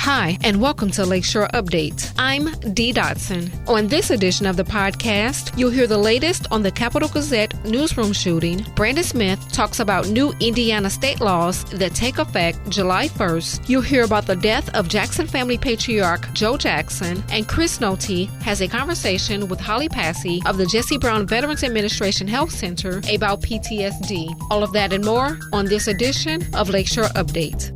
Hi, and welcome to Lakeshore Update. I'm Dee Dotson. On this edition of the podcast, you'll hear the latest on the Capital Gazette newsroom shooting. Brandon Smith talks about new Indiana state laws that take effect July 1st. You'll hear about the death of Jackson family patriarch Joe Jackson. And Chris Nolte has a conversation with Holly Passy of the Jesse Brown Veterans Administration Health Center about PTSD. All of that and more on this edition of Lakeshore Update.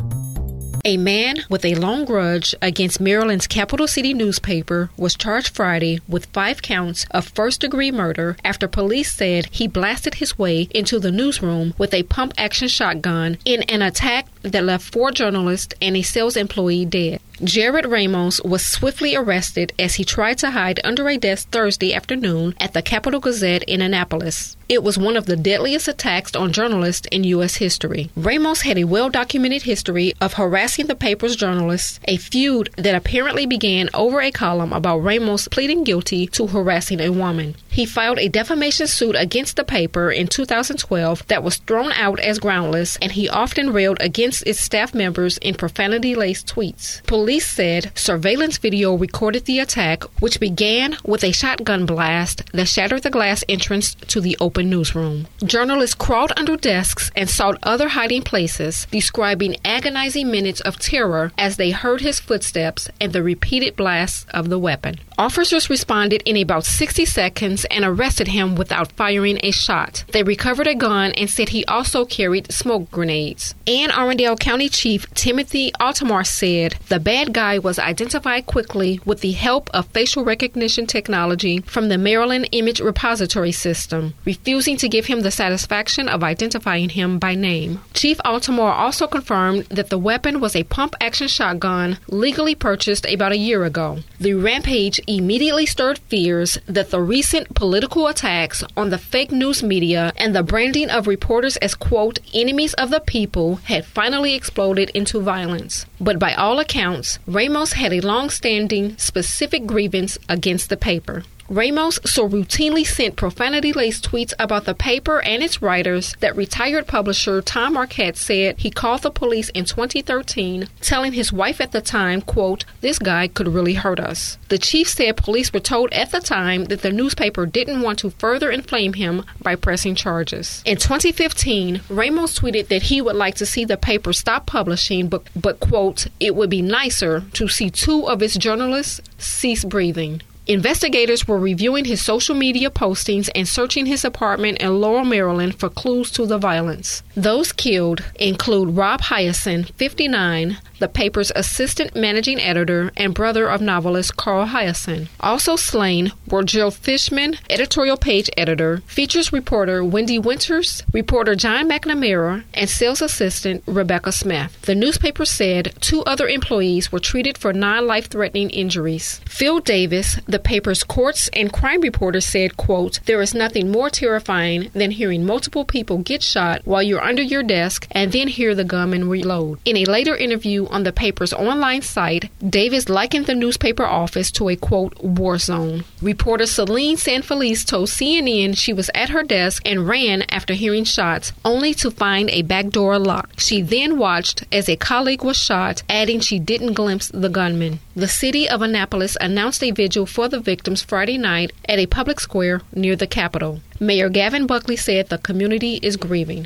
A man with a long grudge against Maryland's capital city newspaper was charged Friday with 5 counts of first-degree murder after police said he blasted his way into the newsroom with a pump-action shotgun in an attack that left 4 journalists and a sales employee dead. Jared Ramos was swiftly arrested as he tried to hide under a desk Thursday afternoon at the Capital Gazette in Annapolis. It was one of the deadliest attacks on journalists in U.S. history. Ramos had a well-documented history of harassing the paper's journalists, a feud that apparently began over a column about Ramos pleading guilty to harassing a woman. He filed a defamation suit against the paper in 2012 that was thrown out as groundless, and he often railed against its staff members in profanity-laced tweets. Police said surveillance video recorded the attack, which began with a shotgun blast that shattered the glass entrance to the open newsroom. Journalists crawled under desks and sought other hiding places, describing agonizing minutes of terror as they heard his footsteps and the repeated blasts of the weapon. Officers responded in about 60 seconds and arrested him without firing a shot. They recovered a gun and said he also carried smoke grenades. Anne Arundel County Chief Timothy Altamar said the bad guy was identified quickly with the help of facial recognition technology from the Maryland Image Repository System, refusing to give him the satisfaction of identifying him by name. Chief Altamar also confirmed that the weapon was a pump-action shotgun legally purchased about a year ago. The rampage immediately stirred fears that the recent political attacks on the fake news media and the branding of reporters as, quote, enemies of the people had finally exploded into violence. But by all accounts, Ramos had a long-standing, specific grievance against the paper. Ramos so routinely sent profanity-laced tweets about the paper and its writers that retired publisher Tom Marquette said he called the police in 2013, telling his wife at the time, quote, this guy could really hurt us. The chief said police were told at the time that the newspaper didn't want to further inflame him by pressing charges. In 2015, Ramos tweeted that he would like to see the paper stop publishing, but quote, it would be nicer to see 2 of its journalists cease breathing. Investigators were reviewing his social media postings and searching his apartment in Laurel, Maryland for clues to the violence. Those killed include Rob Hyacin, 59, the paper's assistant managing editor and brother of novelist Carl Hyacin. Also slain were Jill Fishman, editorial page editor, features reporter Wendy Winters, reporter John McNamara, and sales assistant Rebecca Smith. The newspaper said 2 other employees were treated for non-life-threatening injuries. Phil Davis, the paper's courts and crime reporter, said, quote, there is nothing more terrifying than hearing multiple people get shot while you're under your desk and then hear the gunman reload. In a later interview on the paper's online site, Davis likened the newspaper office to a, quote, war zone. Reporter Celine Sanfelice told CNN she was at her desk and ran after hearing shots, only to find a back door locked. She then watched as a colleague was shot, adding she didn't glimpse the gunman. The city of Annapolis announced a vigil for the victims Friday night at a public square near the Capitol. Mayor Gavin Buckley said the community is grieving.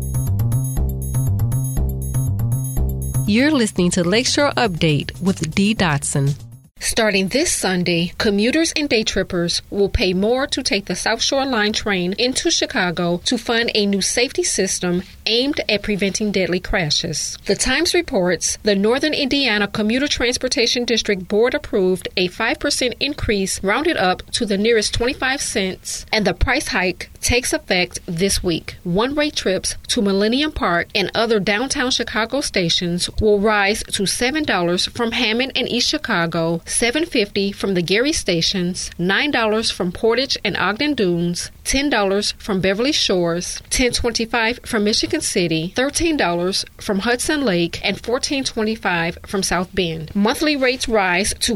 You're listening to Lakeshore Update with Dee Dotson. Starting this Sunday, commuters and day trippers will pay more to take the South Shore Line train into Chicago to fund a new safety system aimed at preventing deadly crashes. The Times reports the Northern Indiana Commuter Transportation District Board approved a 5% increase rounded up to the nearest 25 cents, and the price hike takes effect this week. One-way trips to Millennium Park and other downtown Chicago stations will rise to $7 from Hammond and East Chicago, $7.50 from the Gary stations, $9 from Portage and Ogden Dunes, $10 from Beverly Shores, $10.25 from Michigan City, $13 from Hudson Lake, and $14.25 from South Bend. Monthly rates rise to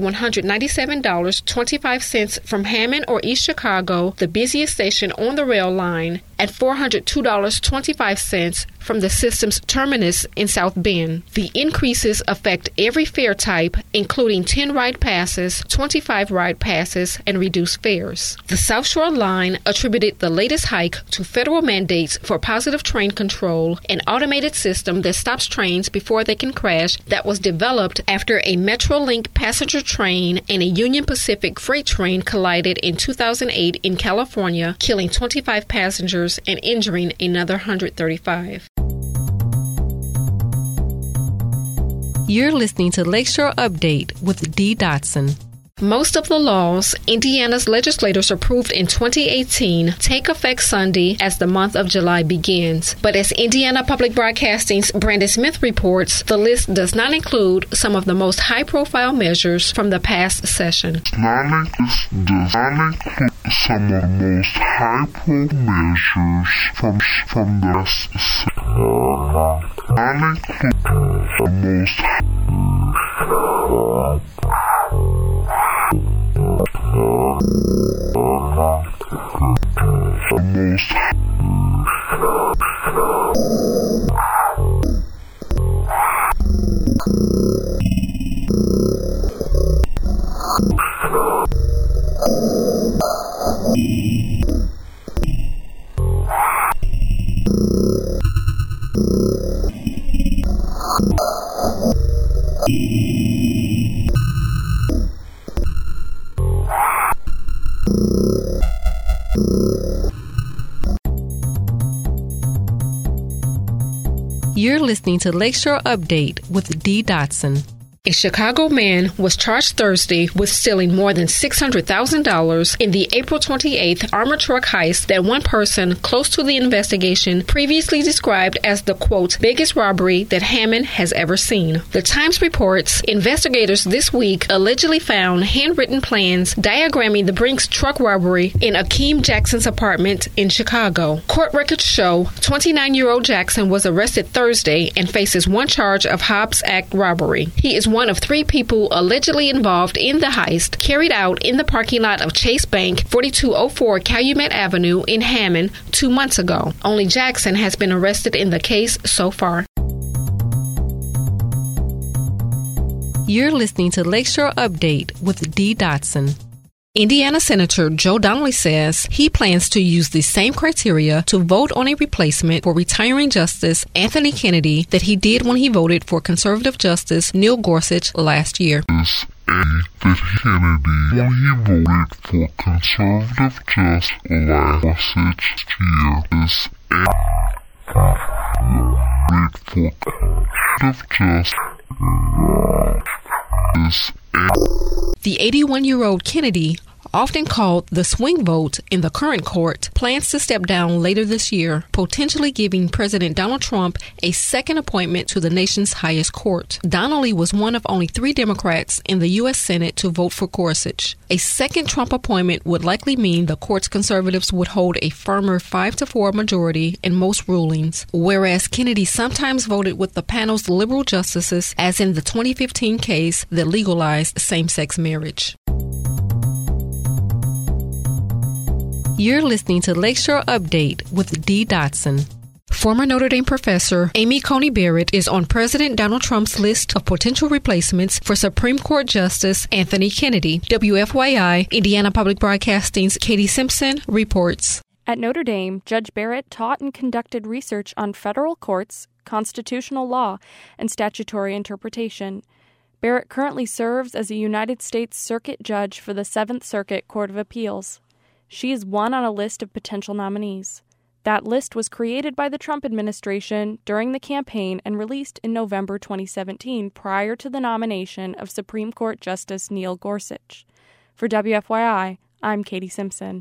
$197.25 from Hammond or East Chicago, the busiest station on the rail line, at $402.25 from the system's terminus in South Bend. The increases affect every fare type, including 10 ride passes, 25 ride passes, and reduced fares. The South Shore Line attributed the latest hike to federal mandates for positive train control, an automated system that stops trains before they can crash that was developed after a Metrolink passenger train and a Union Pacific freight train collided in 2008 in California, killing 25 passengers and injuring another 135. You're listening to Lakeshore Update with Dee Dotson. Most of the laws Indiana's legislators approved in 2018 take effect Sunday as the month of July begins. But as Indiana Public Broadcasting's Brandon Smith reports, the list does not include some of the most high-profile measures from the past session. Does not include some of the most high-profile measures from the past You're listening to Lakeshore Update with Dee Dotson. A Chicago man was charged Thursday with stealing more than $600,000 in the April 28th armored truck heist that one person close to the investigation previously described as the, quote, biggest robbery that Hammond has ever seen. The Times reports investigators this week allegedly found handwritten plans diagramming the Brinks truck robbery in Akeem Jackson's apartment in Chicago. Court records show 29-year-old Jackson was arrested Thursday and faces one charge of Hobbs Act robbery. He is one of 3 people allegedly involved in the heist carried out in the parking lot of Chase Bank, 4204 Calumet Avenue in Hammond 2 months ago. Only Jackson has been arrested in the case so far. You're listening to Lakeshore Update with Dee Dotson. Indiana Senator Joe Donnelly says he plans to use the same criteria to vote on a replacement for retiring Justice Anthony Kennedy that he did when he voted for conservative Justice Neil Gorsuch last year. Kennedy, when he voted for conservative Justice last year, The 81-year-old Kennedy, often called the swing vote in the current court, plans to step down later this year, potentially giving President Donald Trump a second appointment to the nation's highest court. Donnelly was one of only 3 Democrats in the U.S. Senate to vote for Gorsuch. A second Trump appointment would likely mean the court's conservatives would hold a firmer 5-4 majority in most rulings, whereas Kennedy sometimes voted with the panel's liberal justices, as in the 2015 case that legalized same-sex marriage. You're listening to Lakeshore Update with Dee Dotson. Former Notre Dame professor Amy Coney Barrett is on President Donald Trump's list of potential replacements for Supreme Court Justice Anthony Kennedy. WFYI, Indiana Public Broadcasting's Katie Simpson reports. At Notre Dame, Judge Barrett taught and conducted research on federal courts, constitutional law, and statutory interpretation. Barrett currently serves as a United States Circuit Judge for the 7th Circuit Court of Appeals. She is one on a list of potential nominees. That list was created by the Trump administration during the campaign and released in November 2017 prior to the nomination of Supreme Court Justice Neil Gorsuch. For WFYI, I'm Katie Simpson.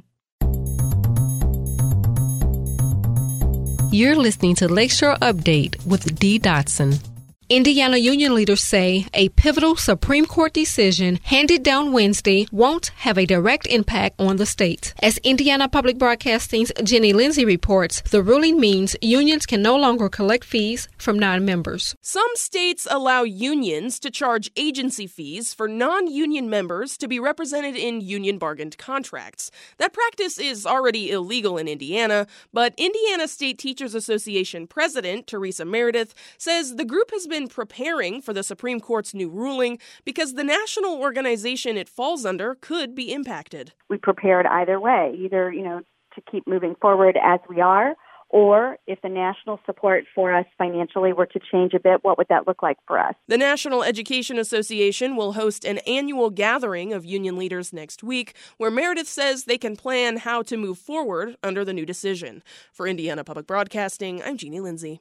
You're listening to Lakeshore Update with Dee Dotson. Indiana union leaders say a pivotal Supreme Court decision handed down Wednesday won't have a direct impact on the state. As Indiana Public Broadcasting's Jenny Lindsay reports, the ruling means unions can no longer collect fees from non-members. Some states allow unions to charge agency fees for non-union members to be represented in union-bargained contracts. That practice is already illegal in Indiana, but Indiana State Teachers Association President Teresa Meredith says the group has been preparing for the Supreme Court's new ruling because the national organization it falls under could be impacted. We prepared either way, either, to keep moving forward as we are, or if the national support for us financially were to change a bit, what would that look like for us? The National Education Association will host an annual gathering of union leaders next week, where Meredith says they can plan how to move forward under the new decision. For Indiana Public Broadcasting, I'm Jeannie Lindsay.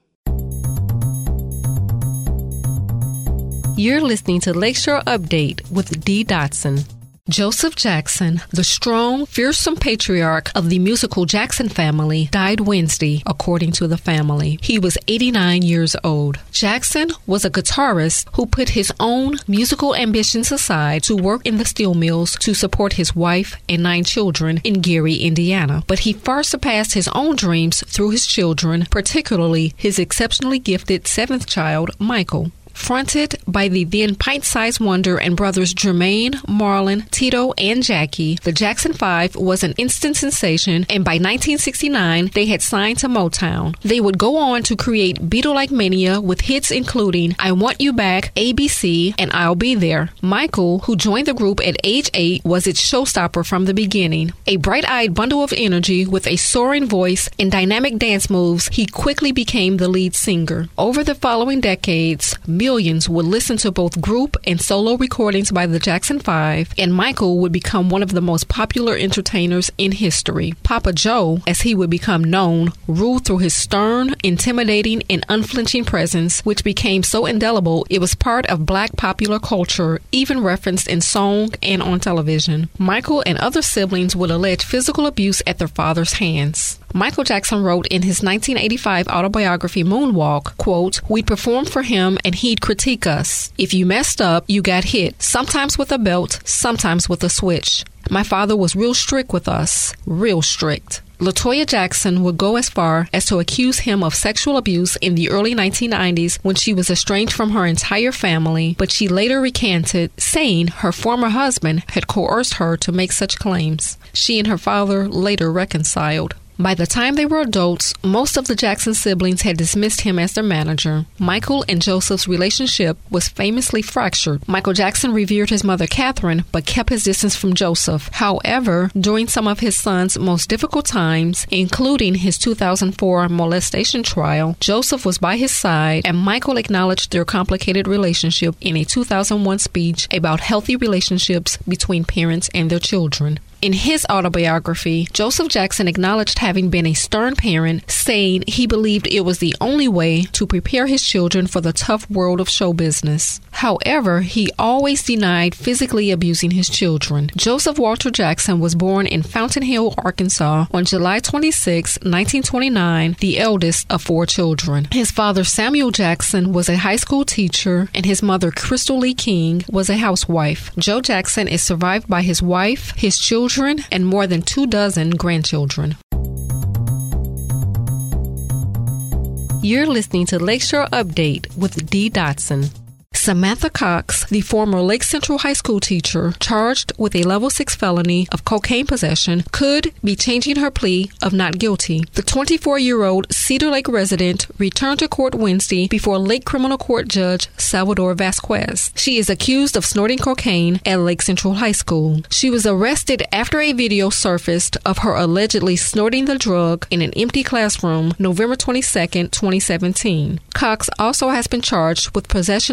You're listening to Lakeshore Update with Dee Dotson. Joseph Jackson, the strong, fearsome patriarch of the musical Jackson family, died Wednesday, according to the family. He was 89 years old. Jackson was a guitarist who put his own musical ambitions aside to work in the steel mills to support his wife and 9 children in Gary, Indiana. But he far surpassed his own dreams through his children, particularly his exceptionally gifted 7th child, Michael. Fronted by the then pint-sized wonder and brothers Jermaine, Marlon, Tito, and Jackie, the Jackson 5 was an instant sensation, and by 1969, they had signed to Motown. They would go on to create Beatle-like mania with hits including I Want You Back, ABC, and I'll Be There. Michael, who joined the group at age 8, was its showstopper from the beginning. A bright-eyed bundle of energy with a soaring voice and dynamic dance moves, he quickly became the lead singer. Over the following decades, millions would listen to both group and solo recordings by the Jackson 5, and Michael would become one of the most popular entertainers in history. Papa Joe, as he would become known, ruled through his stern, intimidating, and unflinching presence, which became so indelible it was part of black popular culture, even referenced in song and on television. Michael and other siblings would allege physical abuse at their father's hands. Michael Jackson wrote in his 1985 autobiography Moonwalk, quote, "We'd perform for him and he'd critique us. If you messed up, you got hit, sometimes with a belt, sometimes with a switch. My father was real strict with us, real strict." LaToya Jackson would go as far as to accuse him of sexual abuse in the early 1990s when she was estranged from her entire family, but she later recanted, saying her former husband had coerced her to make such claims. She and her father later reconciled. By the time they were adults, most of the Jackson siblings had dismissed him as their manager. Michael and Joseph's relationship was famously fractured. Michael Jackson revered his mother Catherine, but kept his distance from Joseph. However, during some of his son's most difficult times, including his 2004 molestation trial, Joseph was by his side, and Michael acknowledged their complicated relationship in a 2001 speech about healthy relationships between parents and their children. In his autobiography, Joseph Jackson acknowledged having been a stern parent, saying he believed it was the only way to prepare his children for the tough world of show business. However, he always denied physically abusing his children. Joseph Walter Jackson was born in Fountain Hill, Arkansas on July 26, 1929, the eldest of 4 children. His father, Samuel Jackson, was a high school teacher, and his mother, Crystal Lee King, was a housewife. Joe Jackson is survived by his wife, his children, and more than 24 grandchildren. You're listening to Lakeshore Update with Dee Dotson. Samantha Cox, the former Lake Central High School teacher charged with a level 6 felony of cocaine possession, could be changing her plea of not guilty. The 24-year-old Cedar Lake resident returned to court Wednesday before Lake Criminal Court Judge Salvador Vasquez. She is accused of snorting cocaine at Lake Central High School. She was arrested after a video surfaced of her allegedly snorting the drug in an empty classroom November 22, 2017. Cox also has been charged with possession of drug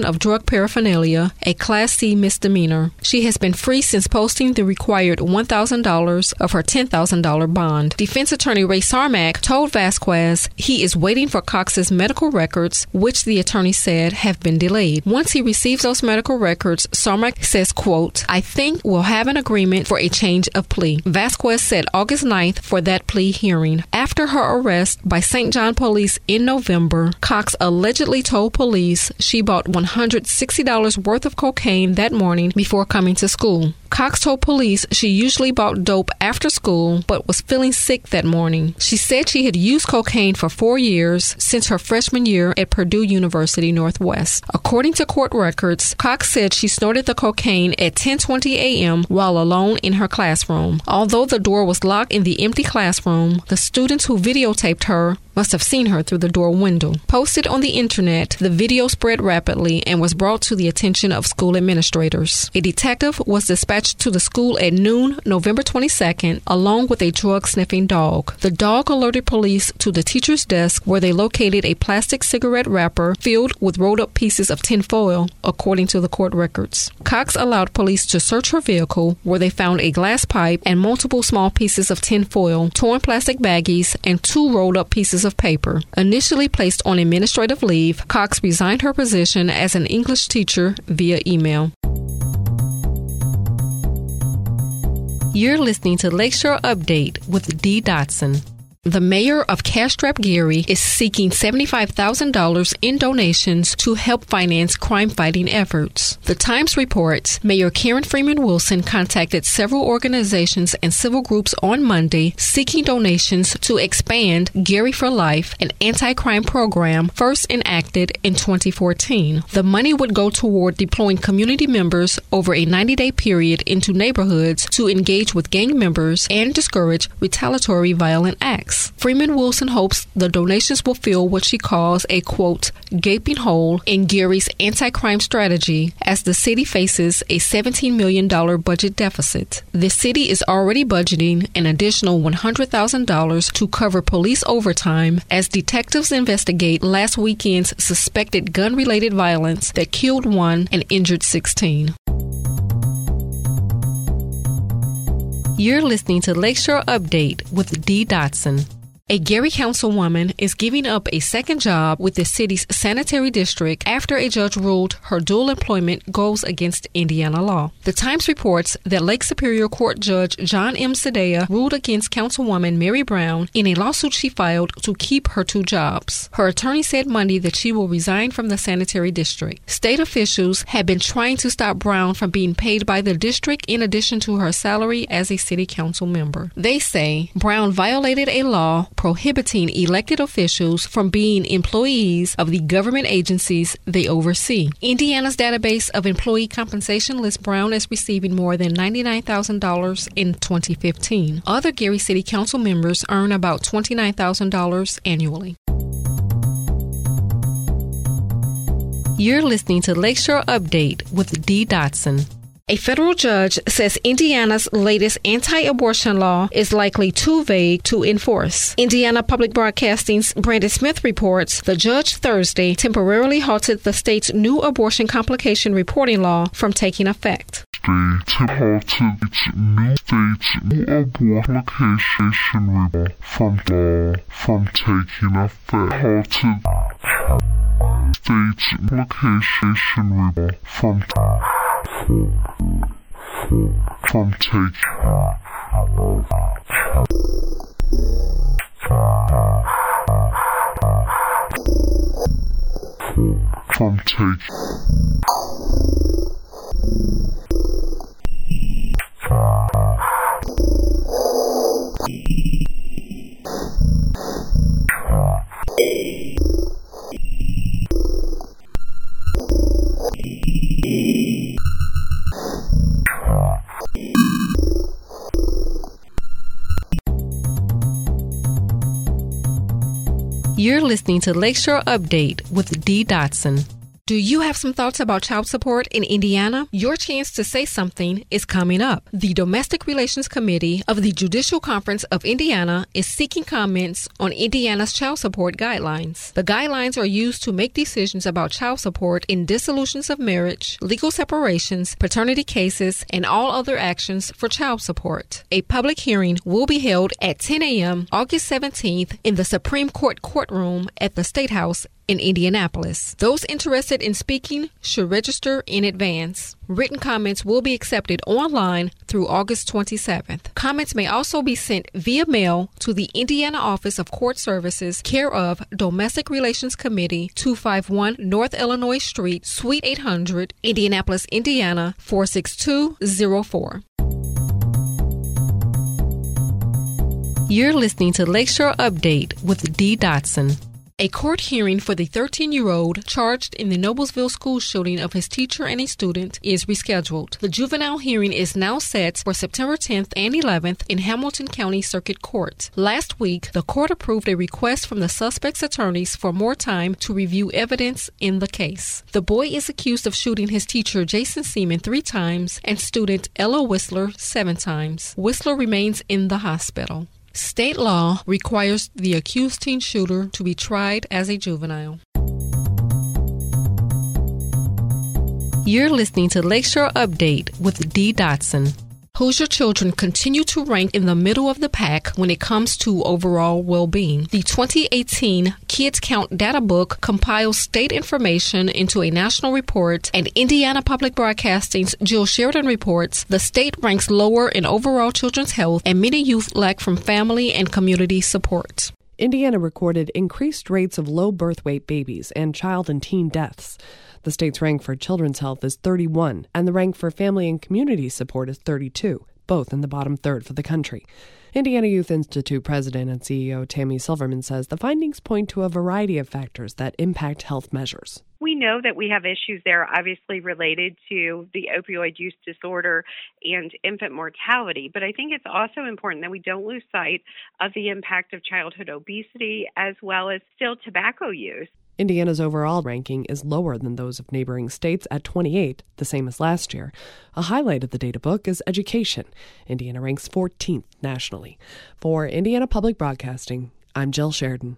drug paraphernalia, a Class C misdemeanor. She has been free since posting the required $1,000 of her $10,000 bond. Defense attorney Ray Sarmak told Vasquez he is waiting for Cox's medical records, which the attorney said have been delayed. Once he receives those medical records, Sarmak says, quote, "I think we'll have an agreement for a change of plea." Vasquez set August 9th for that plea hearing. After her arrest by St. John police in November, Cox allegedly told police she bought $160 worth of cocaine that morning before coming to school. Cox told police she usually bought dope after school but was feeling sick that morning. She said she had used cocaine for 4 years since her freshman year at Purdue University Northwest. According to court records, Cox said she snorted the cocaine at 10:20 a.m. while alone in her classroom. Although the door was locked in the empty classroom, the students who videotaped her must have seen her through the door window. Posted on the internet, the video spread rapidly and was brought to the attention of school administrators. A detective was dispatched to the school at noon, November 22nd, along with a drug-sniffing dog. The dog alerted police to the teacher's desk where they located a plastic cigarette wrapper filled with rolled-up pieces of tinfoil, according to the court records. Cox allowed police to search her vehicle, where they found a glass pipe and multiple small pieces of tinfoil, torn plastic baggies, and 2 rolled-up pieces of paper. Initially placed on administrative leave, Cox resigned her position as an English teacher via email. You're listening to Lakeshore Update with Dee Dotson. The mayor of Castrop Gary is seeking $75,000 in donations to help finance crime-fighting efforts. The Times reports Mayor Karen Freeman Wilson contacted several organizations and civil groups on Monday seeking donations to expand Gary for Life, an anti-crime program first enacted in 2014. The money would go toward deploying community members over a 90-day period into neighborhoods to engage with gang members and discourage retaliatory violent acts. Freeman Wilson hopes the donations will fill what she calls a, quote, gaping hole in Gary's anti-crime strategy as the city faces a $17 million budget deficit. The city is already budgeting an additional $100,000 to cover police overtime as detectives investigate last weekend's suspected gun-related violence that killed 1 and injured 16. You're listening to Lakeshore Update with Dee Dotson. A Gary councilwoman is giving up a second job with the city's sanitary district after a judge ruled her dual employment goes against Indiana law. The Times reports that Lake Superior Court Judge John M. Sedea ruled against Councilwoman Mary Brown in a lawsuit she filed to keep her 2 jobs. Her attorney said Monday that she will resign from the sanitary district. State officials have been trying to stop Brown from being paid by the district in addition to her salary as a city council member. They say Brown violated a law prohibiting elected officials from being employees of the government agencies they oversee. Indiana's database of employee compensation lists Brown as receiving more than $99,000 in 2015. Other Gary City Council members earn about $29,000 annually. You're listening to Lakeshore Update with Dee Dotson. A federal judge says Indiana's latest anti-abortion law is likely too vague to enforce. Indiana Public Broadcasting's Brandon Smith reports the judge Thursday temporarily halted the state's new abortion complication reporting law from taking effect. Halted new state's new abortion application report from taking effect. Halted state's application report from taking You're listening to Lakeshore Update with Dee Dotson. Do you have some thoughts about child support in Indiana? Your chance to say something is coming up. The Domestic Relations Committee of the Judicial Conference of Indiana is seeking comments on Indiana's child support guidelines. The guidelines are used to make decisions about child support in dissolutions of marriage, legal separations, paternity cases, and all other actions for child support. A public hearing will be held at 10 a.m. August 17th in the Supreme Court courtroom at the State House in Indianapolis. Those interested in speaking should register in advance. Written comments will be accepted online through August 27th. Comments may also be sent via mail to the Indiana Office of Court Services, care of Domestic Relations Committee, 251 North Illinois Street, Suite 800, Indianapolis, Indiana, 46204. You're listening to Lakeshore Update with Dee Dotson. A court hearing for the 13-year-old charged in the Noblesville school shooting of his teacher and a student is rescheduled. The juvenile hearing is now set for September 10th and 11th in Hamilton County Circuit Court. Last week, the court approved a request from the suspect's attorneys for more time to review evidence in the case. The boy is accused of shooting his teacher Jason Seaman 3 times and student Ella Whistler 7 times. Whistler remains in the hospital. State law requires the accused teen shooter to be tried as a juvenile. You're listening to Lakeshore Update with Dee Dotson. Hoosier children continue to rank in the middle of the pack when it comes to overall well-being. The 2018 Kids Count Data Book compiles state information into a national report, and Indiana Public Broadcasting's Jill Sheridan reports the state ranks lower in overall children's health, and many youth lack from family and community support. Indiana recorded increased rates of low birth weight babies and child and teen deaths. The state's rank for children's health is 31, and the rank for family and community support is 32, both in the bottom third for the country. Indiana Youth Institute President and CEO Tammy Silverman says the findings point to a variety of factors that impact health measures. We know that we have issues there obviously related to the opioid use disorder and infant mortality, but I think it's also important that we don't lose sight of the impact of childhood obesity as well as still tobacco use. Indiana's overall ranking is lower than those of neighboring states at 28, the same as last year. A highlight of the data book is education. Indiana ranks 14th nationally. For Indiana Public Broadcasting, I'm Jill Sheridan.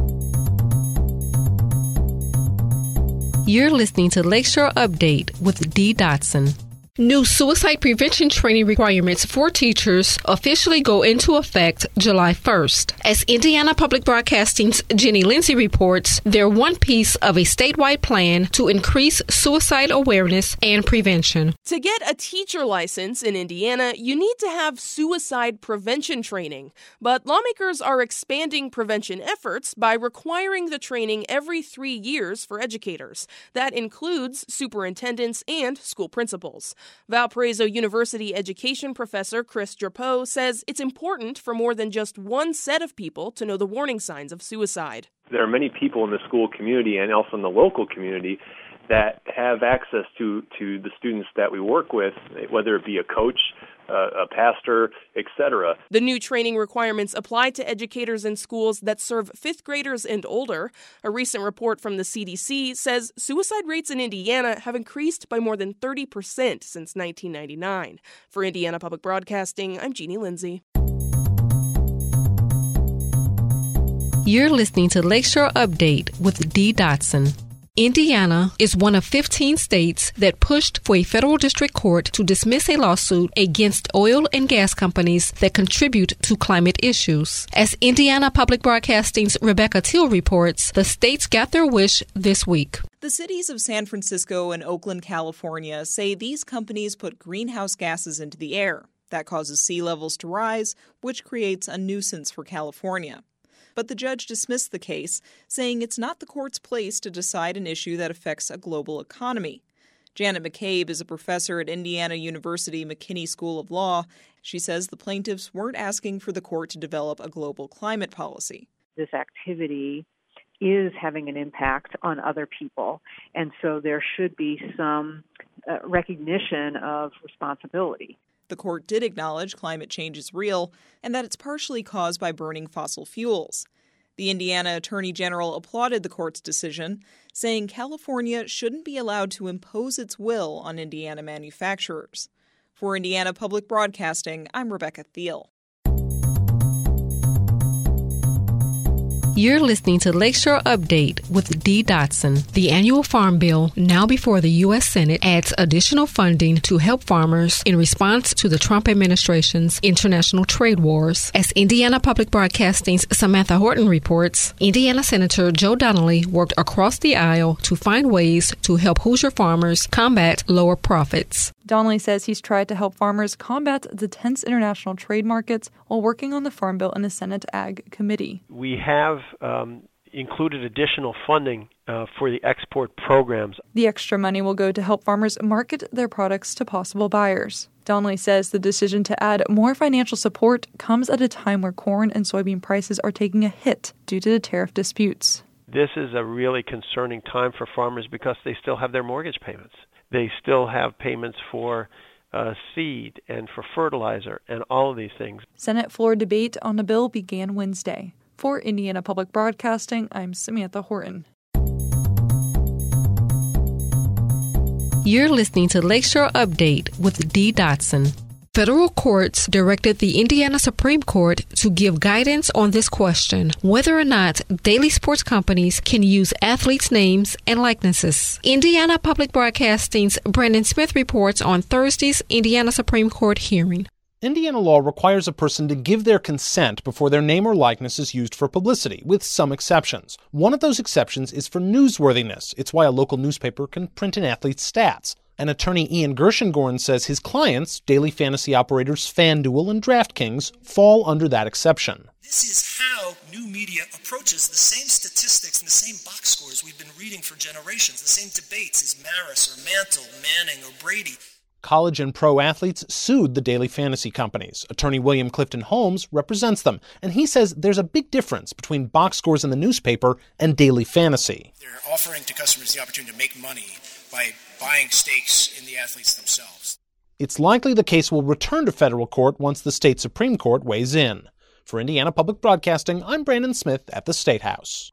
You're listening to Lakeshore Update with Dee Dotson. New suicide prevention training requirements for teachers officially go into effect July 1st. As Indiana Public Broadcasting's Jenny Lindsay reports, they're one piece of a statewide plan to increase suicide awareness and prevention. To get a teacher license in Indiana, you need to have suicide prevention training. But lawmakers are expanding prevention efforts by requiring the training every 3 years for educators. That includes superintendents and school principals. Valparaiso University education professor Chris Drapeau says it's important for more than just one set of people to know the warning signs of suicide. There are many people in the school community and also in the local community that have access to the students that we work with, whether it be a coach, a pastor, etc. The new training requirements apply to educators in schools that serve 5th graders and older. A recent report from the CDC says suicide rates in Indiana have increased by more than 30% since 1999. For Indiana Public Broadcasting, I'm Jeannie Lindsay. You're listening to Lakeshore Update with Dee Dotson. Indiana is one of 15 states that pushed for a federal district court to dismiss a lawsuit against oil and gas companies that contribute to climate issues. As Indiana Public Broadcasting's Rebecca Teal reports, the states got their wish this week. The cities of San Francisco and Oakland, California, say these companies put greenhouse gases into the air. That causes sea levels to rise, which creates a nuisance for California. But the judge dismissed the case, saying it's not the court's place to decide an issue that affects a global economy. Janet McCabe is a professor at Indiana University McKinney School of Law. She says the plaintiffs weren't asking for the court to develop a global climate policy. This activity is having an impact on other people, and so there should be some recognition of responsibility. The court did acknowledge climate change is real and that it's partially caused by burning fossil fuels. The Indiana Attorney General applauded the court's decision, saying California shouldn't be allowed to impose its will on Indiana manufacturers. For Indiana Public Broadcasting, I'm Rebecca Thiel. You're listening to Lakeshore Update with Dee Dotson. The annual Farm Bill, now before the U.S. Senate, adds additional funding to help farmers in response to the Trump administration's international trade wars. As Indiana Public Broadcasting's Samantha Horton reports, Indiana Senator Joe Donnelly worked across the aisle to find ways to help Hoosier farmers combat lower profits. Donnelly says he's tried to help farmers combat the tense international trade markets while working on the Farm Bill in the Senate Ag Committee. We have included additional funding for the export programs. The extra money will go to help farmers market their products to possible buyers. Donnelly says the decision to add more financial support comes at a time where corn and soybean prices are taking a hit due to the tariff disputes. This is a really concerning time for farmers because they still have their mortgage payments. They still have payments for seed and for fertilizer and all of these things. Senate floor debate on the bill began Wednesday. For Indiana Public Broadcasting, I'm Samantha Horton. You're listening to Lakeshore Update with Dee Dotson. Federal courts directed the Indiana Supreme Court to give guidance on this question, whether or not daily sports companies can use athletes' names and likenesses. Indiana Public Broadcasting's Brandon Smith reports on Thursday's Indiana Supreme Court hearing. Indiana law requires a person to give their consent before their name or likeness is used for publicity, with some exceptions. One of those exceptions is for newsworthiness. It's why a local newspaper can print an athlete's stats. And attorney Ian Gershengorn says his clients, daily fantasy operators FanDuel and DraftKings, fall under that exception. This is how new media approaches the same statistics and the same box scores we've been reading for generations, the same debates as Maris or Mantle, Manning or Brady. College and pro athletes sued the daily fantasy companies. Attorney William Clifton Holmes represents them, and he says there's a big difference between box scores in the newspaper and daily fantasy. They're offering to customers the opportunity to make money by buying stakes in the athletes themselves. It's likely the case will return to federal court once the state Supreme Court weighs in. For Indiana Public Broadcasting, I'm Brandon Smith at the State House.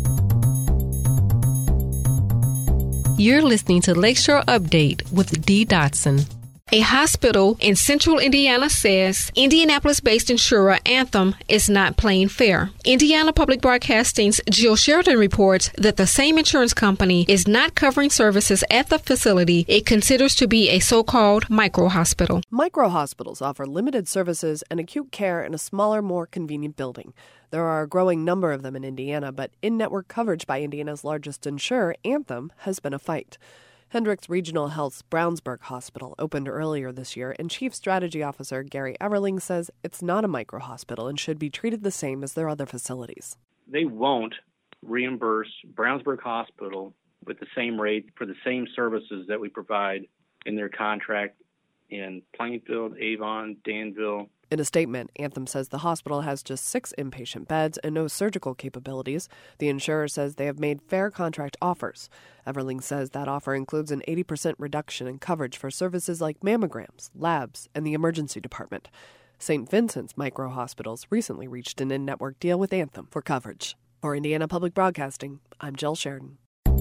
You're listening to Lakeshore Update with Dee Dotson. A hospital in central Indiana says Indianapolis-based insurer Anthem is not playing fair. Indiana Public Broadcasting's Jill Sheridan reports that the same insurance company is not covering services at the facility it considers to be a so-called micro-hospital. Micro-hospitals offer limited services and acute care in a smaller, more convenient building. There are a growing number of them in Indiana, but in-network coverage by Indiana's largest insurer, Anthem, has been a fight. Hendricks Regional Health's Brownsburg Hospital opened earlier this year, and Chief Strategy Officer Gary Everling says it's not a micro-hospital and should be treated the same as their other facilities. They won't reimburse Brownsburg Hospital with the same rate for the same services that we provide in their contract in Plainfield, Avon, Danville. In a statement, Anthem says the hospital has just 6 inpatient beds and no surgical capabilities. The insurer says they have made fair contract offers. Everling says that offer includes an 80% reduction in coverage for services like mammograms, labs, and the emergency department. St. Vincent's Micro-Hospitals recently reached an in-network deal with Anthem for coverage. For Indiana Public Broadcasting, I'm Jill Sheridan.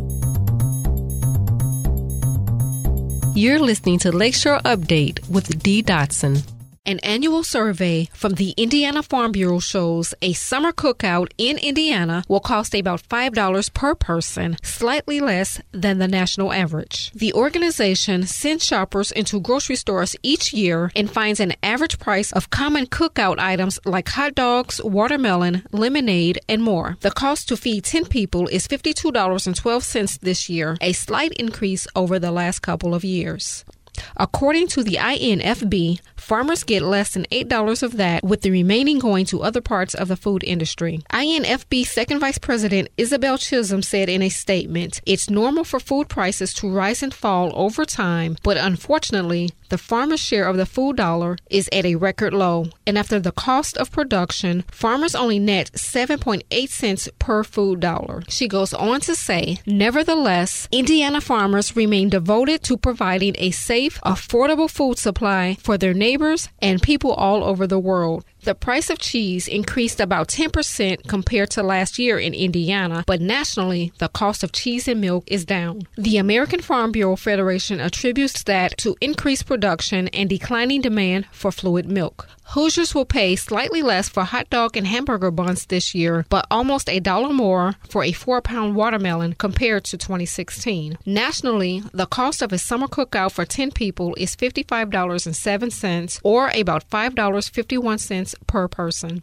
You're listening to Lakeshore Update with Dee Dotson. An annual survey from the Indiana Farm Bureau shows a summer cookout in Indiana will cost about $5 per person, slightly less than the national average. The organization sends shoppers into grocery stores each year and finds an average price of common cookout items like hot dogs, watermelon, lemonade, and more. The cost to feed 10 people is $52.12 this year, a slight increase over the last couple of years. According to the INFB, farmers get less than $8 of that, with the remaining going to other parts of the food industry. INFB Second Vice President Isabel Chisholm said in a statement, "It's normal for food prices to rise and fall over time, but unfortunately, the farmer's share of the food dollar is at a record low. And after the cost of production, farmers only net 7.8 cents per food dollar." She goes on to say, "Nevertheless, Indiana farmers remain devoted to providing a safe, affordable food supply for their neighbors and people all over the world." The price of cheese increased about 10% compared to last year in Indiana, but nationally, the cost of cheese and milk is down. The American Farm Bureau Federation attributes that to increased production and declining demand for fluid milk. Hoosiers will pay slightly less for hot dog and hamburger buns this year, but almost $1 more for a 4-pound watermelon compared to 2016. Nationally, the cost of a summer cookout for 10 people is $55.07, or about $5.51 per person.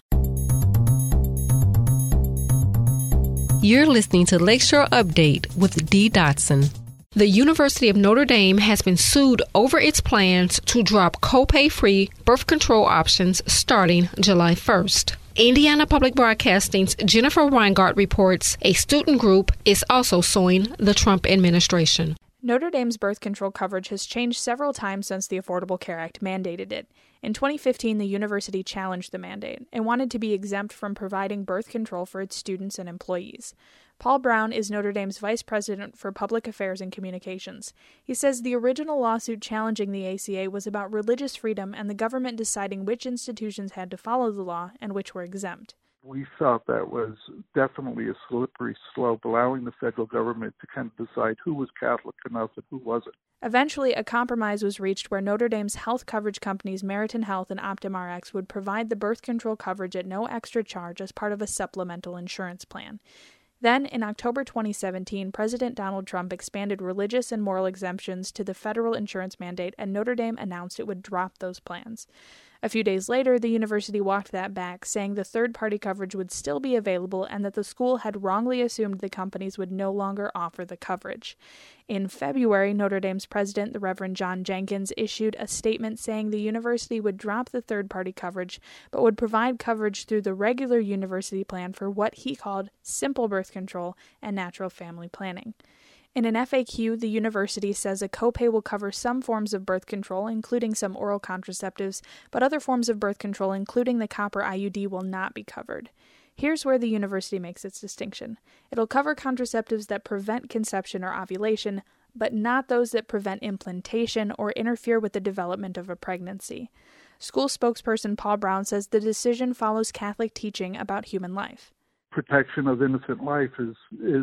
You're listening to Lakeshore Update with Dee Dotson. The University of Notre Dame has been sued over its plans to drop copay-free birth control options starting July 1st. Indiana Public Broadcasting's Jennifer Weingart reports a student group is also suing the Trump administration. Notre Dame's birth control coverage has changed several times since the Affordable Care Act mandated it. In 2015, the university challenged the mandate and wanted to be exempt from providing birth control for its students and employees. Paul Brown is Notre Dame's vice president for public affairs and communications. He says the original lawsuit challenging the ACA was about religious freedom and the government deciding which institutions had to follow the law and which were exempt. We felt that was definitely a slippery slope, allowing the federal government to kind of decide who was Catholic enough and who wasn't. Eventually, a compromise was reached where Notre Dame's health coverage companies Meriton Health and OptumRx would provide the birth control coverage at no extra charge as part of a supplemental insurance plan. Then, in October 2017, President Donald Trump expanded religious and moral exemptions to the federal insurance mandate, and Notre Dame announced it would drop those plans. A few days later, the university walked that back, saying the third-party coverage would still be available and that the school had wrongly assumed the companies would no longer offer the coverage. In February, Notre Dame's president, the Reverend John Jenkins, issued a statement saying the university would drop the third-party coverage, but would provide coverage through the regular university plan for what he called simple birth control and natural family planning. In an FAQ, the university says a copay will cover some forms of birth control, including some oral contraceptives, but other forms of birth control, including the copper IUD, will not be covered. Here's where the university makes its distinction. It'll cover contraceptives that prevent conception or ovulation, but not those that prevent implantation or interfere with the development of a pregnancy. School spokesperson Paul Brown says the decision follows Catholic teaching about human life. Protection of innocent life is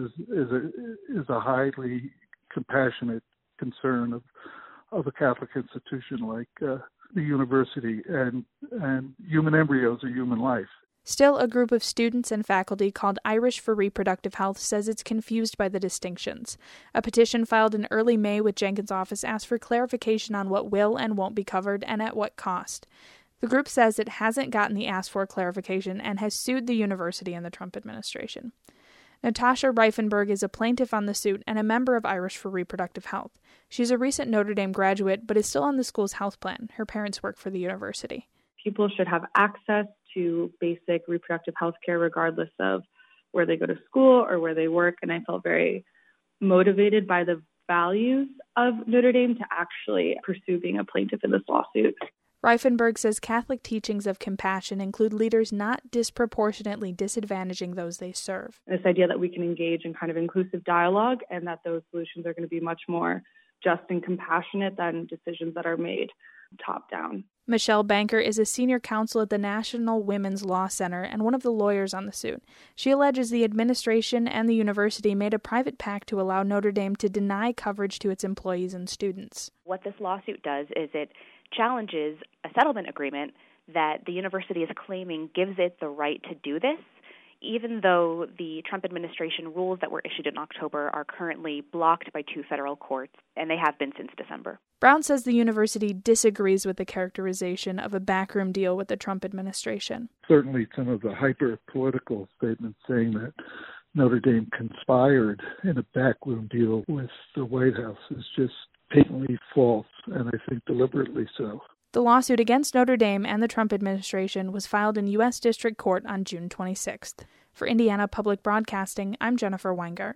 a highly compassionate concern of a Catholic institution like the university, and human embryos are human life. Still, a group of students and faculty called Irish for Reproductive Health says it's confused by the distinctions. A petition filed in early May with Jenkins' office asked for clarification on what will and won't be covered and at what cost. The group says it hasn't gotten the asked-for clarification and has sued the university and the Trump administration. Natasha Reifenberg is a plaintiff on the suit and a member of Irish for Reproductive Health. She's a recent Notre Dame graduate, but is still on the school's health plan. Her parents work for the university. People should have access to basic reproductive health care regardless of where they go to school or where they work, and I felt very motivated by the values of Notre Dame to actually pursue being a plaintiff in this lawsuit. Reifenberg says Catholic teachings of compassion include leaders not disproportionately disadvantaging those they serve. This idea that we can engage in kind of inclusive dialogue and that those solutions are going to be much more just and compassionate than decisions that are made top down. Michelle Banker is a senior counsel at the National Women's Law Center and one of the lawyers on the suit. She alleges the administration and the university made a private pact to allow Notre Dame to deny coverage to its employees and students. What this lawsuit does is it challenges a settlement agreement that the university is claiming gives it the right to do this, even though the Trump administration rules that were issued in October are currently blocked by 2 federal courts, and they have been since December. Brown says the university disagrees with the characterization of a backroom deal with the Trump administration. Certainly some of the hyper-political statements saying that Notre Dame conspired in a backroom deal with the White House is just patently false, and I think deliberately so. The lawsuit against Notre Dame and the Trump administration was filed in U.S. District Court on June 26th. For Indiana Public Broadcasting, I'm Jennifer Weingart.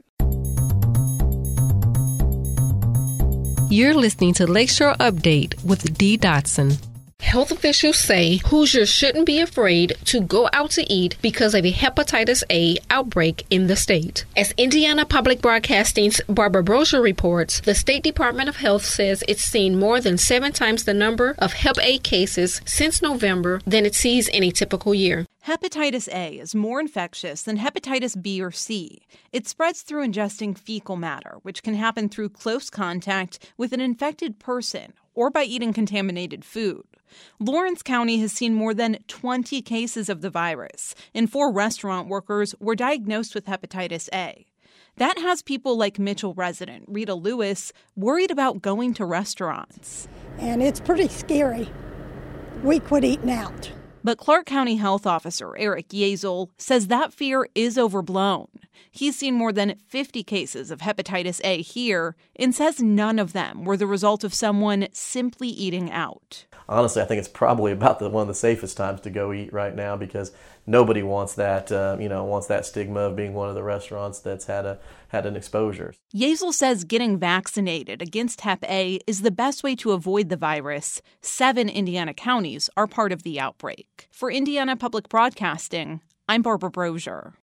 You're listening to Lakeshore Update with Dee Dotson. Health officials say Hoosiers shouldn't be afraid to go out to eat because of a hepatitis A outbreak in the state. As Indiana Public Broadcasting's Barbara Brosier reports, the State Department of Health says it's seen more than 7 times the number of Hep A cases since November than it sees in a typical year. Hepatitis A is more infectious than hepatitis B or C. It spreads through ingesting fecal matter, which can happen through close contact with an infected person or by eating contaminated food. Lawrence County has seen more than 20 cases of the virus, and 4 restaurant workers were diagnosed with hepatitis A. That has people like Mitchell resident Rita Lewis worried about going to restaurants. And it's pretty scary. We quit eating out. But Clark County Health Officer Eric Yezel says that fear is overblown. He's seen more than 50 cases of hepatitis A here and says none of them were the result of someone simply eating out. Honestly, I think it's probably about one of the safest times to go eat right now because nobody wants that, wants that stigma of being one of the restaurants that's had an exposure. Yezel says getting vaccinated against Hep A is the best way to avoid the virus. 7 Indiana counties are part of the outbreak. For Indiana Public Broadcasting, I'm Barbara Brosier.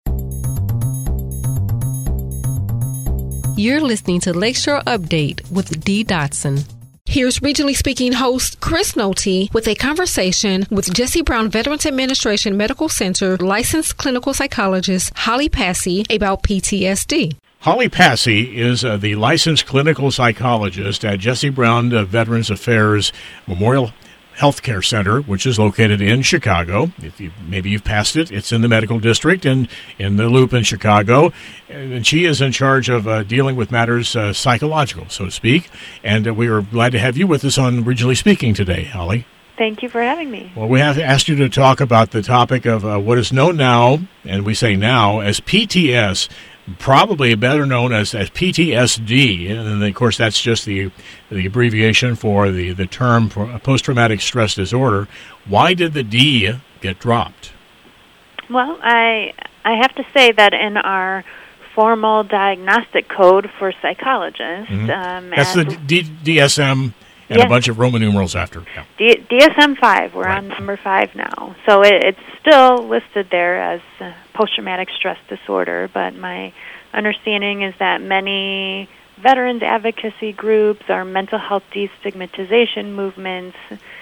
You're listening to Lakeshore Update with Dee Dotson. Here's Regionally Speaking host Chris Nolte with a conversation with Jesse Brown Veterans Administration Medical Center licensed clinical psychologist Holly Passy about PTSD. Holly Passy is the licensed clinical psychologist at Jesse Brown Veterans Affairs Memorial Healthcare Center, which is located in Chicago. Maybe you've passed it. It's in the medical district and in the Loop in Chicago. And she is in charge of dealing with matters psychological, so to speak. And we are glad to have you with us on Regionally Speaking today, Holly. Thank you for having me. Well, we have asked you to talk about the topic of what is known now, and we say now, as PTS, probably better known as PTSD, and of course that's just the abbreviation for the term for post-traumatic stress disorder. Why did the D get dropped? Well, I have to say that in our formal diagnostic code for psychologists, that's the DSM and a bunch of Roman numerals after. Yeah. DSM-5, we're on number 5 now. So it's still listed there as post-traumatic stress disorder, but my understanding is that many veterans advocacy groups or mental health destigmatization movements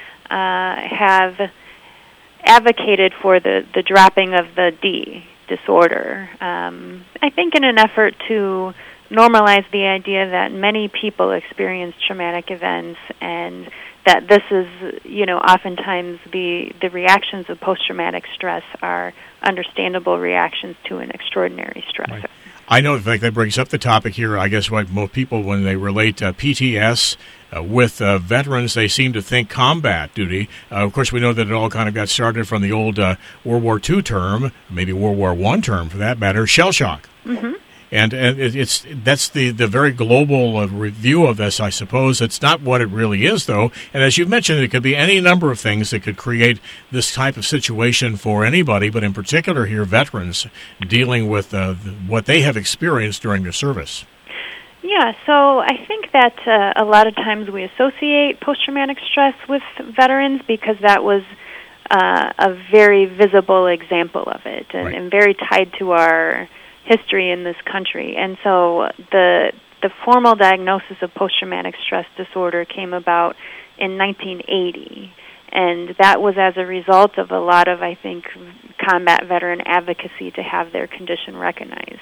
have advocated for the dropping of the D disorder. I think in an effort to normalize the idea that many people experience traumatic events and that this is, oftentimes the reactions of post-traumatic stress are understandable reactions to an extraordinary stressor. Right. I know, in fact, that brings up the topic here. I guess what most people, when they relate PTS with veterans, they seem to think combat duty. Of course, we know that it all kind of got started from the old World War II term, maybe World War I term for that matter, shell shock. Mm-hmm. And that's the very global review of this, I suppose. It's not what it really is, though. And as you've mentioned, it could be any number of things that could create this type of situation for anybody, but in particular here, veterans dealing with what they have experienced during their service. Yeah, so I think that a lot of times we associate post-traumatic stress with veterans because that was a very visible example of it and very tied to our history in this country. And so the formal diagnosis of post-traumatic stress disorder came about in 1980. And that was as a result of a lot of, I think, combat veteran advocacy to have their condition recognized.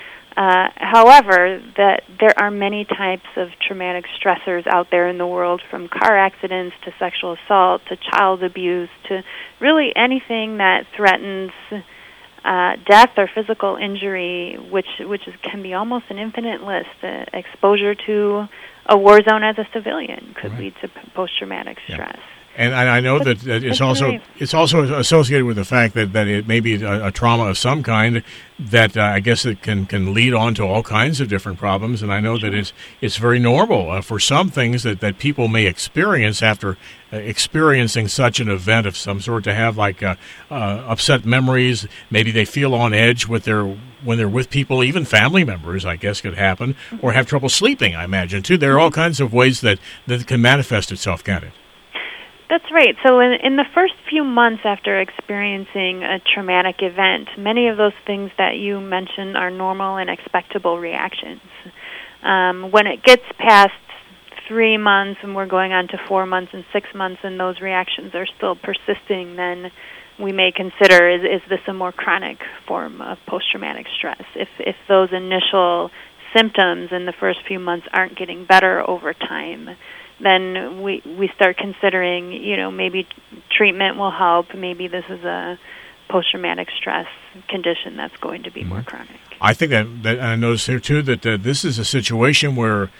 However, that there are many types of traumatic stressors out there in the world, from car accidents to sexual assault to child abuse to really anything that threatens death or physical injury, which can be almost an infinite list. Exposure to a war zone as a civilian could lead to post-traumatic stress. And I know that it's also associated with the fact that it may be a trauma of some kind that I guess it can lead on to all kinds of different problems. And I know that it's very normal for some things that people may experience after experiencing such an event of some sort to have like upset memories. Maybe they feel on edge when they're with people, even family members, I guess could happen, or have trouble sleeping, I imagine, too. There are all kinds of ways that can manifest itself, can't it? That's right. So in the first few months after experiencing a traumatic event, many of those things that you mentioned are normal and expectable reactions. When it gets past 3 months and we're going on to 4 months and 6 months and those reactions are still persisting, then we may consider, is this a more chronic form of post-traumatic stress? If those initial symptoms in the first few months aren't getting better over time, then we start considering, maybe treatment will help. Maybe this is a post-traumatic stress condition that's going to be more chronic. I think that I noticed here, too, that this is a situation where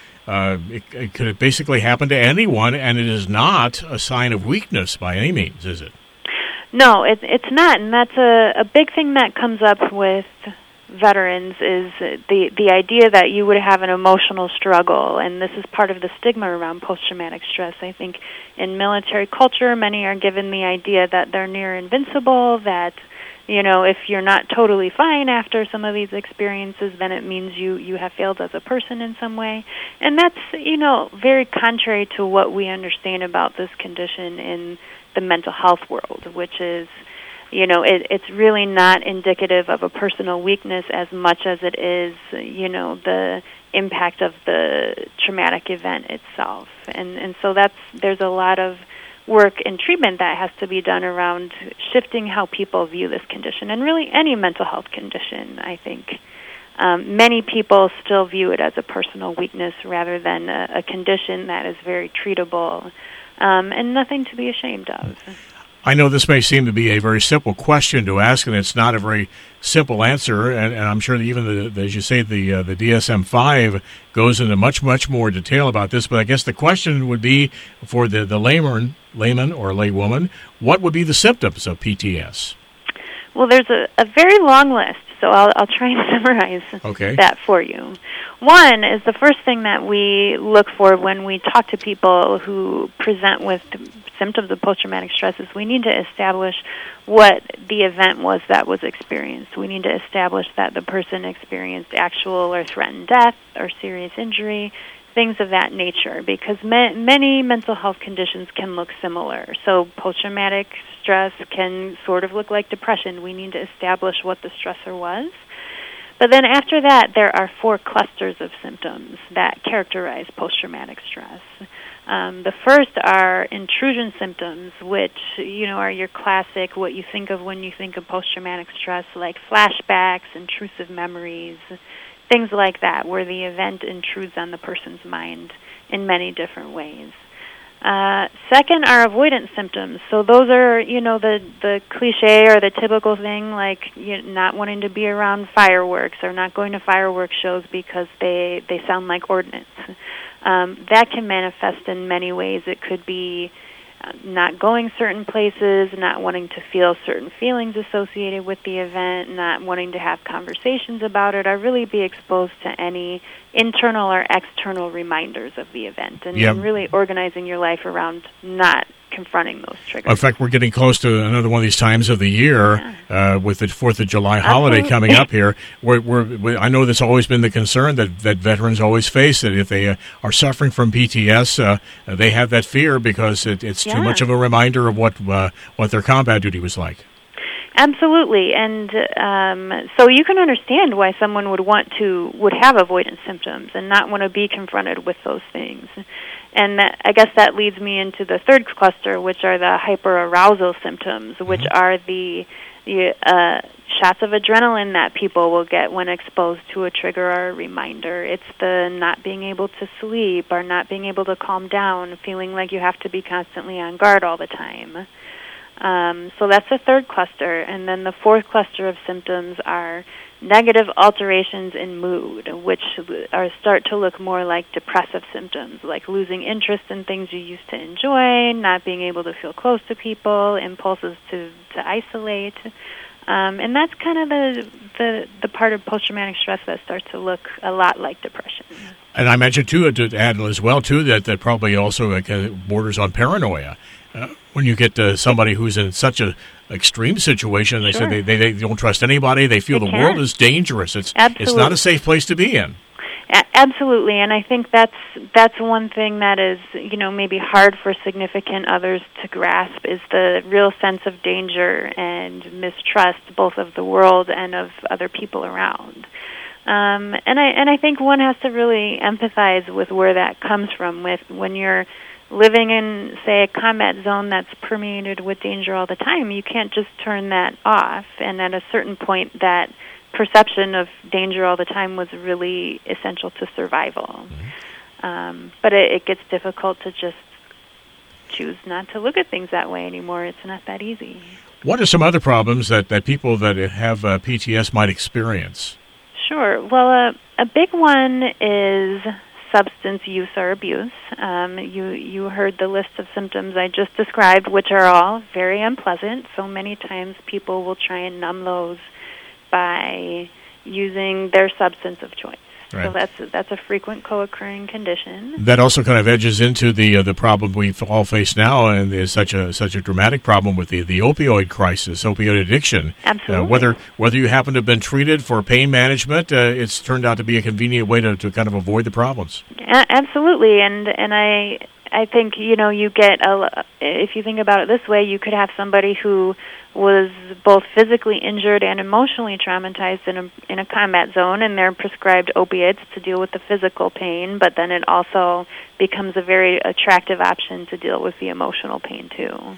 it could basically happen to anyone, and it is not a sign of weakness by any means, is it? No, it's not, and that's a big thing that comes up with veterans is the idea that you would have an emotional struggle, and this is part of the stigma around post-traumatic stress. I think in military culture, many are given the idea that they're near invincible, that, if you're not totally fine after some of these experiences, then it means you have failed as a person in some way. And that's, very contrary to what we understand about this condition in the mental health world, which is, it's really not indicative of a personal weakness as much as it is, the impact of the traumatic event itself. And so there's a lot of work and treatment that has to be done around shifting how people view this condition, and really any mental health condition, I think. Many people still view it as a personal weakness rather than a condition that is very treatable, and nothing to be ashamed of. I know this may seem to be a very simple question to ask, and it's not a very simple answer, and I'm sure that even, as you say, the DSM-5 goes into much, much more detail about this, but I guess the question would be for the layman or laywoman, what would be the symptoms of PTS? Well, there's a very long list, so I'll try and summarize that for you. One is the first thing that we look for when we talk to people who present with symptoms of post-traumatic stress is we need to establish what the event was that was experienced. We need to establish that the person experienced actual or threatened death or serious injury, things of that nature, because many mental health conditions can look similar. So post-traumatic stress can sort of look like depression. We need to establish what the stressor was. But then after that, there are 4 clusters of symptoms that characterize post-traumatic stress. The first are intrusion symptoms, which, are your classic, what you think of when you think of post-traumatic stress, like flashbacks, intrusive memories, things like that, where the event intrudes on the person's mind in many different ways. Second are avoidance symptoms. So those are, the cliche or the typical thing, like not wanting to be around fireworks or not going to fireworks shows because they sound like ordnance. That can manifest in many ways. It could be not going certain places, not wanting to feel certain feelings associated with the event, not wanting to have conversations about it, or really be exposed to any internal or external reminders of the event, and really organizing your life around not confronting those triggers. In fact, we're getting close to another one of these times of the year with the 4th of July holiday coming up here. I know that's always been the concern that veterans always face, that if they are suffering from PTS, they have that fear because it's too much of a reminder of what their combat duty was like. Absolutely, and so you can understand why someone would have avoidance symptoms and not want to be confronted with those things. And I guess that leads me into the third cluster, which are the hyperarousal symptoms, which are the shots of adrenaline that people will get when exposed to a trigger or a reminder. It's the not being able to sleep or not being able to calm down, feeling like you have to be constantly on guard all the time. So that's the third cluster. And then the fourth cluster of symptoms are negative alterations in mood, which start to look more like depressive symptoms, like losing interest in things you used to enjoy, not being able to feel close to people, impulses to isolate. And that's kind of the part of post-traumatic stress that starts to look a lot like depression. And I mentioned, too, to add as well, too, that probably also borders on paranoia. When you get somebody who's in such an extreme situation, they say they don't trust anybody. They feel the world is dangerous. It's not a safe place to be in. Absolutely, and I think that's one thing that is, maybe hard for significant others to grasp, is the real sense of danger and mistrust, both of the world and of other people around. And I think one has to really empathize with where that comes from. When you're living in, say, a combat zone that's permeated with danger all the time, you can't just turn that off. And at a certain point, that perception of danger all the time was really essential to survival. But it gets difficult to just choose not to look at things that way anymore. It's not that easy. What are some other problems that people that have PTS might experience? Sure. Well, a big one is substance use or abuse. You heard the list of symptoms I just described, which are all very unpleasant. So many times people will try and numb those by using their substance of choice. Right. So that's a frequent co-occurring condition. That also kind of edges into the problem we all face now, and is such a dramatic problem with the opioid crisis, opioid addiction. Absolutely. Whether you happen to have been treated for pain management, it's turned out to be a convenient way to kind of avoid the problems. Absolutely, and I think you get if you think about it this way, you could have somebody who was both physically injured and emotionally traumatized in a combat zone, and they're prescribed opiates to deal with the physical pain, but then it also becomes a very attractive option to deal with the emotional pain too.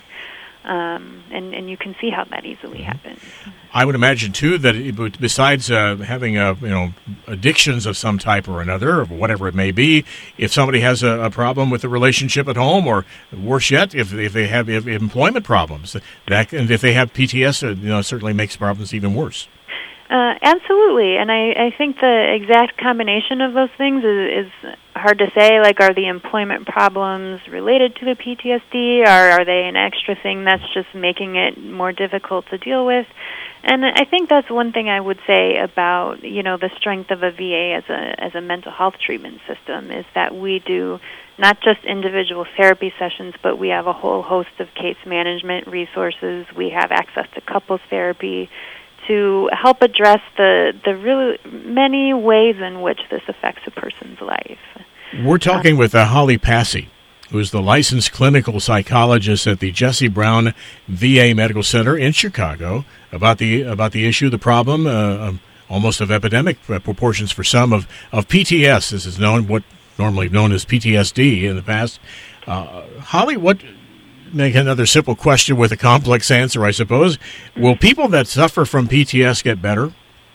And you can see how that easily happens. I would imagine too that besides having addictions of some type or another, or whatever it may be, if somebody has a problem with a relationship at home, or worse yet, if they have employment problems, and if they have PTS, certainly makes problems even worse. Absolutely, and I think the exact combination of those things is hard to say. Like, are the employment problems related to the PTSD, or are they an extra thing that's just making it more difficult to deal with? And I think that's one thing I would say about the strength of a VA as a mental health treatment system, is that we do not just individual therapy sessions, but we have a whole host of case management resources. We have access to couples therapy to help address the really many ways in which this affects a person's life. We're talking with Holly Passy, who is the licensed clinical psychologist at the Jesse Brown VA Medical Center in Chicago, about the issue, the problem, almost of epidemic proportions for some of PTS. This is normally known as PTSD in the past. Holly, make another simple question with a complex answer, I suppose. Will people that suffer from PTS get better?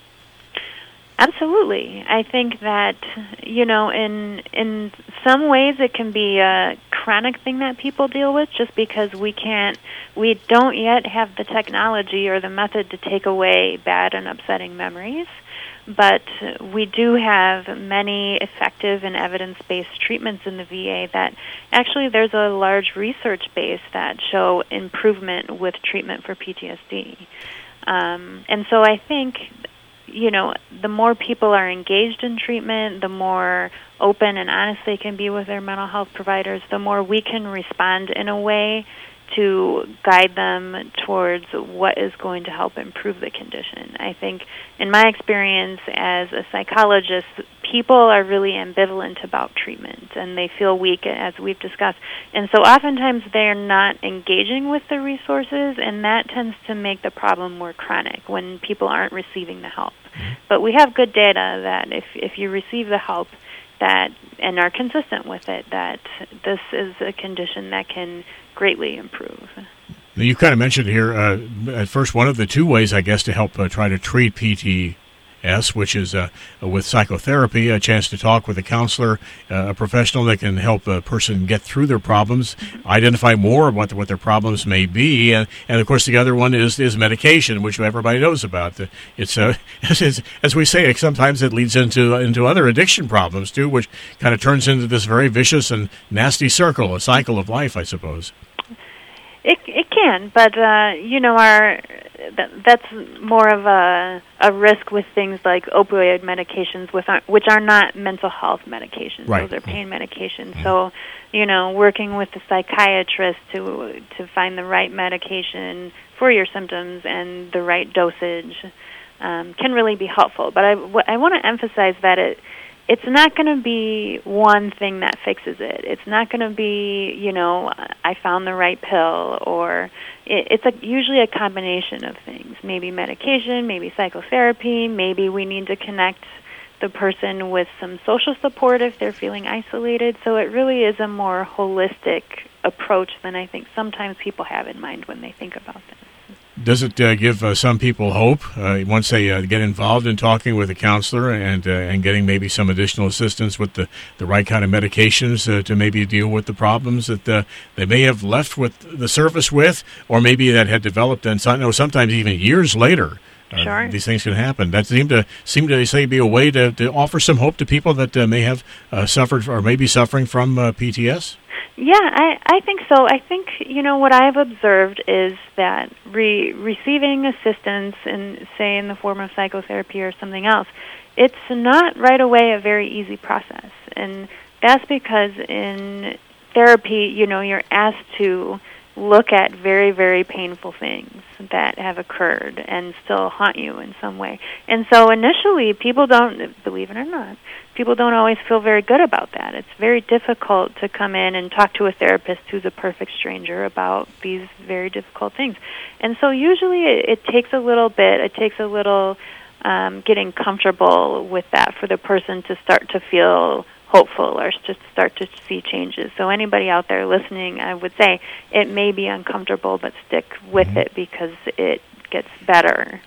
Absolutely. I think that, in some ways it can be a chronic thing that people deal with, just because we don't yet have the technology or the method to take away bad and upsetting memories. But we do have many effective and evidence-based treatments in the VA that actually there's a large research base that show improvement with treatment for PTSD. And so I think, the more people are engaged in treatment, the more open and honest they can be with their mental health providers, the more we can respond in a way to guide them towards what is going to help improve the condition. I think, in my experience as a psychologist, people are really ambivalent about treatment, and they feel weak, as we've discussed. And so oftentimes they're not engaging with the resources, and that tends to make the problem more chronic when people aren't receiving the help. But we have good data that if you receive the help and are consistent with it, that this is a condition that can greatly improve. Now, you kind of mentioned here at first one of the two ways, I guess, to help try to treat PTS, which is with psychotherapy, a chance to talk with a counselor, a professional that can help a person get through their problems, identify more what their problems may be, and of course the other one is medication, which everybody knows about. It's as we say, sometimes it leads into other addiction problems too, which kind of turns into this very vicious and nasty circle, a cycle of life, I suppose. It can, but that's more of a risk with things like opioid medications, which are not mental health medications. Right. Those are pain medications. So, working with the psychiatrist to find the right medication for your symptoms and the right dosage can really be helpful. But I want to emphasize that it's not going to be one thing that fixes it. It's not going to be, I found the right pill, or it's usually a combination of things. Maybe medication, maybe psychotherapy, maybe we need to connect the person with some social support if they're feeling isolated. So it really is a more holistic approach than I think sometimes people have in mind when they think about this. Does it give some people hope once they get involved in talking with a counselor and getting maybe some additional assistance with the right kind of medications to maybe deal with the problems that they may have left with the service with, or maybe that had developed, and sometimes even years later? Sure. These things can happen. That seem to say be a way to offer some hope to people that may have suffered or may be suffering from PTS. Yeah, I think so. I think, what I've observed is that receiving assistance, say in the form of psychotherapy or something else, it's not right away a very easy process. And that's because in therapy, you're asked to look at very, very painful things that have occurred and still haunt you in some way. And so initially, people don't, believe it or not, people don't always feel very good about that. It's very difficult to come in and talk to a therapist who's a perfect stranger about these very difficult things. And so usually it takes a little bit, getting comfortable with that for the person to start to feel hopeful or to start to see changes. So anybody out there listening, I would say it may be uncomfortable, but stick with it because it gets better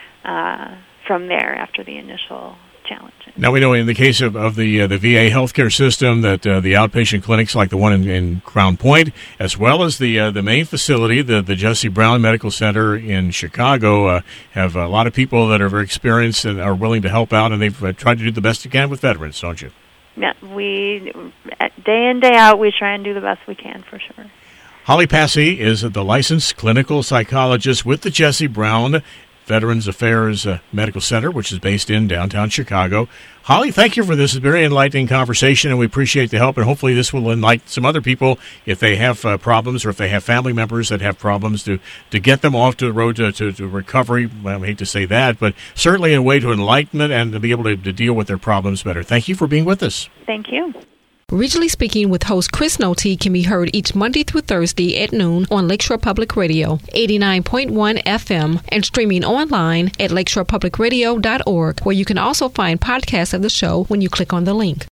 from there after the initial challenge. Now, we know in the case of the VA healthcare system that the outpatient clinics like the one in Crown Point, as well as the main facility, the Jesse Brown Medical Center in Chicago, have a lot of people that are very experienced and are willing to help out, and they've tried to do the best they can with veterans, don't you? Yeah, we, day in, day out, we try and do the best we can, for sure. Holly Passy is the licensed clinical psychologist with the Jesse Brown Veterans Affairs Medical Center, which is based in downtown Chicago. Holly, thank you for this very enlightening conversation, and we appreciate the help, and hopefully this will enlighten some other people if they have problems or if they have family members that have problems to get them off to the road to recovery. Well, I hate to say that, but certainly a way to enlighten it and to be able to deal with their problems better. Thank you for being with us. Thank you. Regionally Speaking with host Chris Noty can be heard each Monday through Thursday at noon on Lakeshore Public Radio, 89.1 FM, and streaming online at lakeshorepublicradio.org, where you can also find podcasts of the show when you click on the link.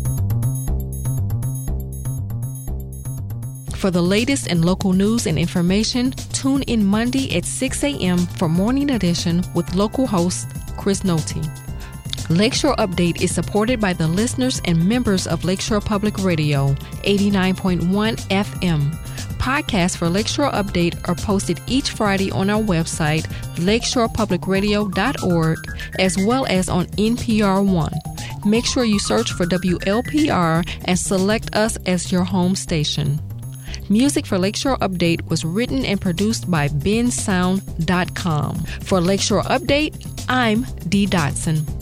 For the latest in local news and information, tune in Monday at 6 a.m. for Morning Edition with local host Chris Noty. Lakeshore Update is supported by the listeners and members of Lakeshore Public Radio, 89.1 FM. Podcasts for Lakeshore Update are posted each Friday on our website, lakeshorepublicradio.org, as well as on NPR One. Make sure you search for WLPR and select us as your home station. Music for Lakeshore Update was written and produced by bensound.com. For Lakeshore Update, I'm Dee Dotson.